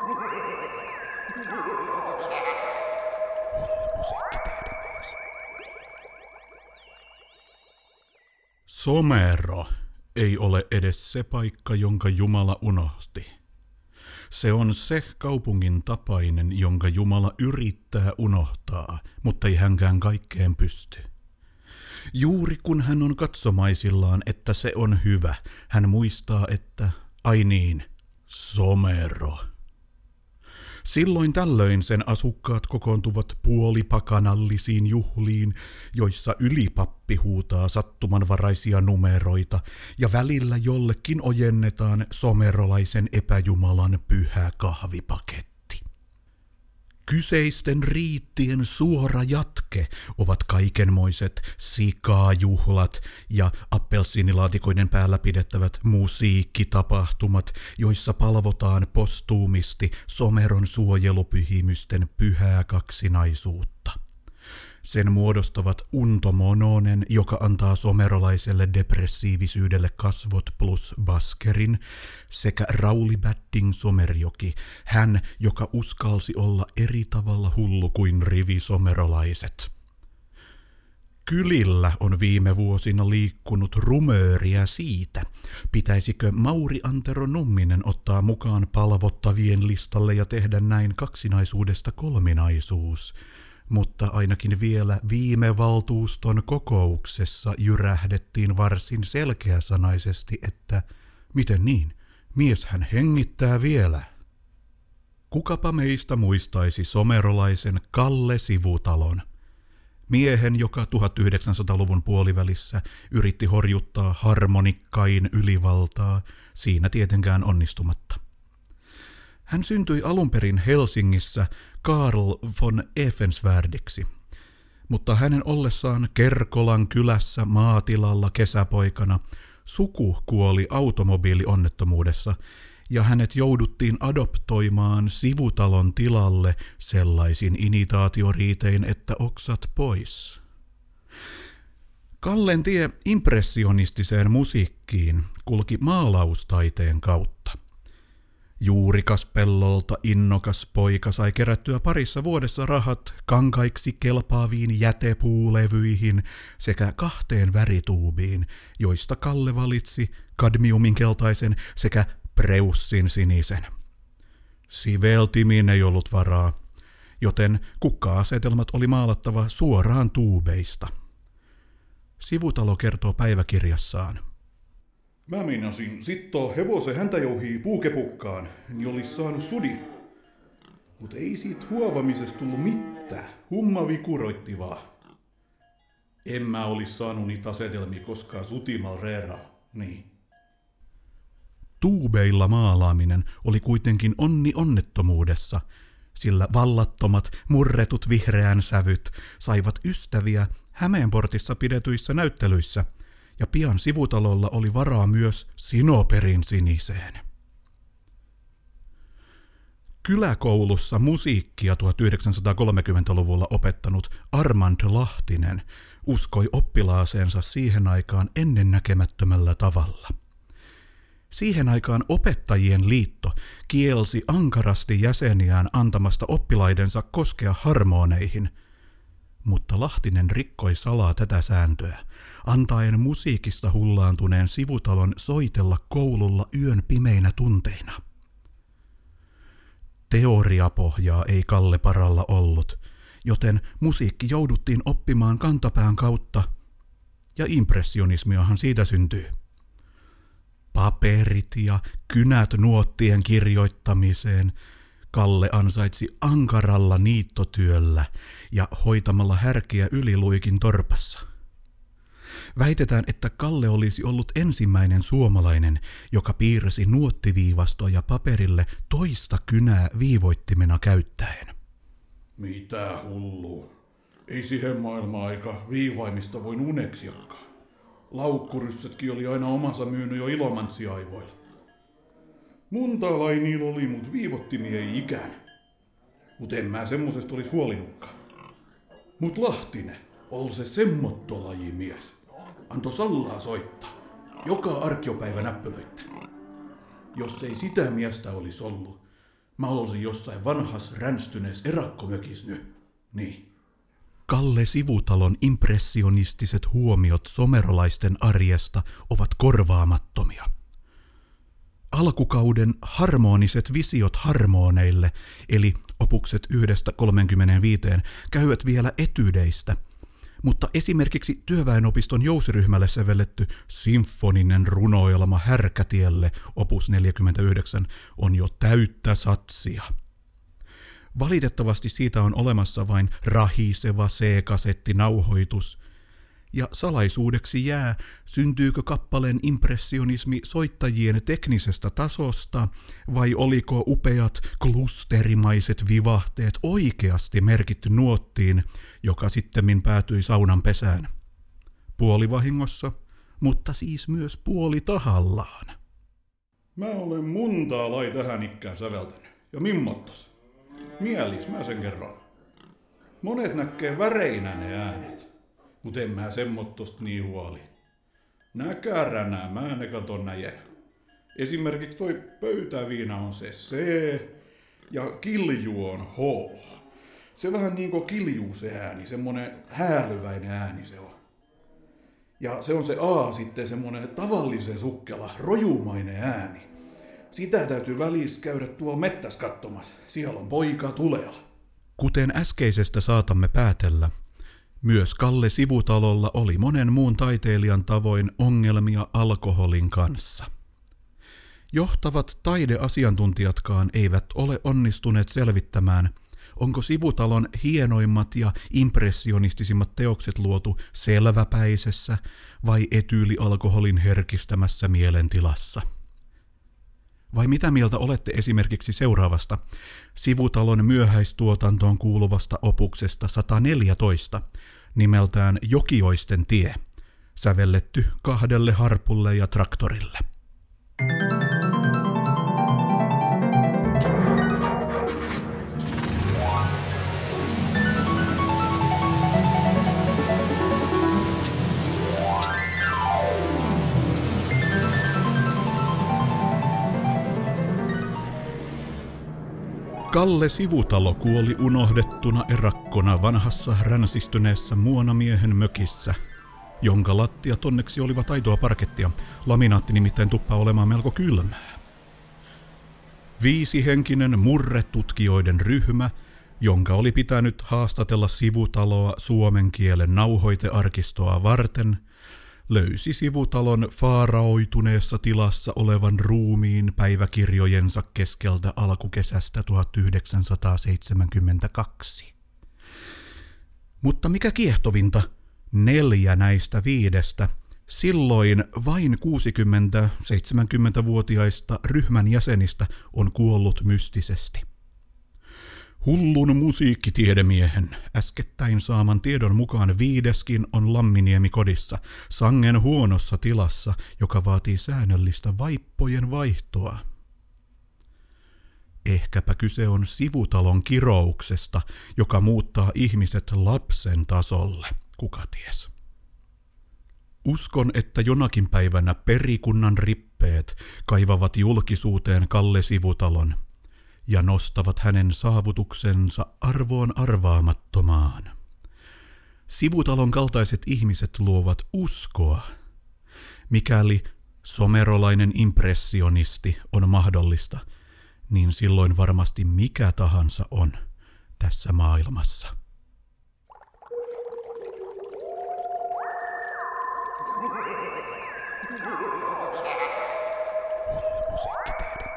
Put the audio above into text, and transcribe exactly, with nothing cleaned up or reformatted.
Musiikkitiedemies. Somero ei ole edes se paikka, jonka Jumala unohti. Se on se kaupungin tapainen, jonka Jumala yrittää unohtaa, mutta ei hänkään kaikkeen pysty. Juuri kun hän on katsomaisillaan, että se on hyvä, hän muistaa, että, ai niin, Somero. Silloin tällöin sen asukkaat kokoontuvat puolipakanallisiin juhliin, joissa ylipappi huutaa sattumanvaraisia numeroita, ja välillä jollekin ojennetaan somerolaisen epäjumalan pyhä kahvipaketti. Kyseisten riittien suora jatke ovat kaikenmoiset sikajuhlat ja appelsiinilaatikoiden päällä pidettävät musiikkitapahtumat, joissa palvotaan postuumisti Someron suojelupyhimysten pyhää kaksinaisuutta. Sen muodostavat Unto Mononen, joka antaa somerolaiselle depressiivisyydelle kasvot plus baskerin, sekä Rauli Badding Somerjoki, hän, joka uskalsi olla eri tavalla hullu kuin rivisomerolaiset. Kylillä on viime vuosina liikkunut rumööriä siitä, pitäisikö Mauri Antero Numminen ottaa mukaan palvottavien listalle ja tehdä näin kaksinaisuudesta kolminaisuus. Mutta ainakin vielä viime valtuuston kokouksessa jyrähdettiin varsin selkeäsanaisesti, että miten niin, mieshän hengittää vielä. Kukapa meistä muistaisi somerolaisen Kalle Sivutalon, miehen, joka tuhatyhdeksänsataaluvun puolivälissä yritti horjuttaa harmonikkain ylivaltaa, siinä tietenkään onnistumatta. Hän syntyi alunperin Helsingissä Karl von Efensvärdiksi, mutta hänen ollessaan Kerkolan kylässä maatilalla kesäpoikana suku kuoli automobiilionnettomuudessa ja hänet jouduttiin adoptoimaan Sivutalon tilalle sellaisin initaatioriitein, että oksat pois. Kallen tie impressionistiseen musiikkiin kulki maalaustaiteen kautta. Juurikas pellolta innokas poika sai kerättyä parissa vuodessa rahat kankaiksi kelpaaviin jätepuulevyihin sekä kahteen värituubiin, joista Kalle valitsi kadmiumin keltaisen sekä preussin sinisen. Siveltimiin ei ollut varaa, joten kukka-asetelmat oli maalattava suoraan tuubeista. Sivutalo kertoo päiväkirjassaan. Mä meinasin sittoo hevosen häntä jouhii puukepukkaan, niin olis saanut sudin. Mut ei siitä huovamisesta tullut mitään. Humma vikuroitti vaan. En mä olis saanut niitä asetelmia koskaan sutimal reeraa. Niin. Tuubeilla maalaaminen oli kuitenkin onni onnettomuudessa, sillä vallattomat, murretut vihreän sävyt saivat ystäviä Hämeenportissa pidetyissä näyttelyissä, ja pian Sivutalolla oli varaa myös Sinoperin siniseen. Kyläkoulussa musiikkia tuhatyhdeksänsataakolmekymmentäluvulla opettanut Armand Lahtinen uskoi oppilaaseensa siihen aikaan ennennäkemättömällä tavalla. Siihen aikaan opettajien liitto kielsi ankarasti jäseniään antamasta oppilaidensa koskea harmoneihin, mutta Lahtinen rikkoi salaa tätä sääntöä, antaen musiikista hullaantuneen Sivutalon soitella koululla yön pimeinä tunteina. Teoriapohjaa ei Kalle Paralla ollut, joten musiikki jouduttiin oppimaan kantapään kautta, ja impressionismiahan siitä syntyy. Paperit ja kynät nuottien kirjoittamiseen Kalle ansaitsi ankaralla niittotyöllä ja hoitamalla härkiä yliluikin torpassa. Väitetään, että Kalle olisi ollut ensimmäinen suomalainen, joka piirsi nuottiviivastoja paperille toista kynää viivoittimena käyttäen. Mitä hullu? Ei siihen maailma-aika viivaimista voin uneksiakaan. Laukkuryssetkin oli aina omansa myynyt jo Ilomantsi-aivoilla. Munta lainiilla oli, mut viivottimia ei ikään. Mut en mä semmosesta olis huolinutkaan. Mut Lahtinen, ol se semmottolaji mies. Anto sallaa soittaa. Joka arkiopäivä näppylöittä. Jos ei sitä miestä olis ollut, Mä olisin jossain vanhas ränstynees erakkomökis nyt. Niin. Kalle Sivutalon impressionistiset huomiot somerolaisten arjesta ovat korvaamattomia. Alkukauden harmoniset visiot harmoneille, eli opukset yhdestä kolmeenkymmeneenviiteen, käyvät vielä etyydeistä, mutta esimerkiksi työväenopiston jousiryhmälle sävelletty symfoninen runoilma Härkätielle, opus neljäkymmentäyhdeksän, on jo täyttä satsia. Valitettavasti siitä on olemassa vain rahiseva C-kasettinauhoitus, ja salaisuudeksi jää, syntyykö kappaleen impressionismi soittajien teknisestä tasosta, vai oliko upeat klusterimaiset vivahteet oikeasti merkitty nuottiin, joka sittemmin päätyi saunan pesään. Puolivahingossa, mutta siis myös puoli tahallaan. Mä olen montaa lai tähän ikkään säveltänyt. Ja mimmottas. Mielis mä sen kerron. Monet näkee väreinä ne äänet. Mut en mä semmottost niin huoli. Nää kärränää mä ne katon näjen. Esimerkiksi toi pöytäviina on se C ja kilju on H. Se vähän niinku kiljuu se ääni, semmonen häälyväinen ääni se on. Ja se on se A sitten semmonen tavallisen sukkela, rojumainen ääni. Sitä täytyy välissä käydä tuolla mettäs katsomassa. Siellä on poika tulella. Kuten äskeisestä saatamme päätellä, myös Kalle Sivutalolla oli monen muun taiteilijan tavoin ongelmia alkoholin kanssa. Johtavat taideasiantuntijatkaan eivät ole onnistuneet selvittämään, onko Sivutalon hienoimmat ja impressionistisimmat teokset luotu selväpäisessä vai etyylialkoholin herkistämässä mielentilassa. Vai mitä mieltä olette esimerkiksi seuraavasta Sivutalon myöhäistuotantoon kuuluvasta opuksesta sata neljätoista, nimeltään Jokioisten tie, sävelletty kahdelle harpulle ja traktorille. Kalle Sivutalo kuoli unohdettuna erakkona vanhassa ränsistyneessä muonamiehen mökissä, jonka lattiat onneksi olivat aitoa parkettia. Laminaatti nimittäin tuppaa olemaan melko kylmää. Viisihenkinen murretutkijoiden ryhmä, jonka oli pitänyt haastatella Sivutaloa suomen kielen nauhoitearkistoa varten, löysi Sivutalon faaraoituneessa tilassa olevan ruumiin päiväkirjojensa keskeltä alkukesästä tuhatyhdeksänsataaseitsemänkymmentäkaksi. Mutta mikä kiehtovinta, neljä näistä viidestä, silloin vain kuusikymmentä-seitsemänkymmentävuotiaista ryhmän jäsenistä on kuollut mystisesti. Hullun musiikkitiedemiehen äskettäin saaman tiedon mukaan viideskin on Lamminiemi kodissa, sangen huonossa tilassa, joka vaatii säännöllistä vaippojen vaihtoa. Ehkäpä kyse on Sivutalon kirouksesta, joka muuttaa ihmiset lapsen tasolle, kuka ties. Uskon, että jonakin päivänä perikunnan rippeet kaivavat julkisuuteen Kalle Sivutalon ja nostavat hänen saavutuksensa arvoon arvaamattomaan. Sivutalon kaltaiset ihmiset luovat uskoa. Mikäli somerolainen impressionisti on mahdollista, niin silloin varmasti mikä tahansa on tässä maailmassa. Musiikkitiede.